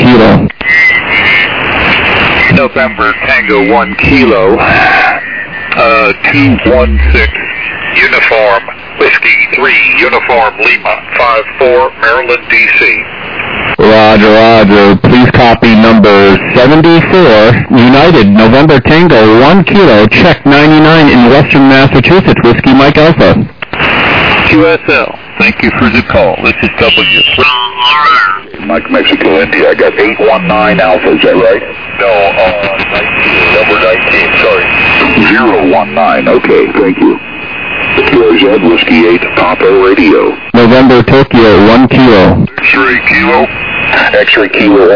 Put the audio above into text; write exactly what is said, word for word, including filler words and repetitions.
Kilo. November Tango one Kilo, uh, two one six, Uniform Whiskey three, Uniform Lima, five four, Maryland, D C. Roger, roger. Please copy number seventy-four, United, November Tango one Kilo, check ninety-nine in Western Massachusetts, Whiskey Mike Alpha. Q S L, thank you for the call. This is W. Mike, Mexico, India. I got eight one nine Alpha, is that right? No, uh, nineteen, number nineteen, sorry. zero one nine, okay, thank you. Q Z, Whiskey eight, Papa Radio. November Tokyo one Kilo. X-ray Kilo. X-ray Kilo.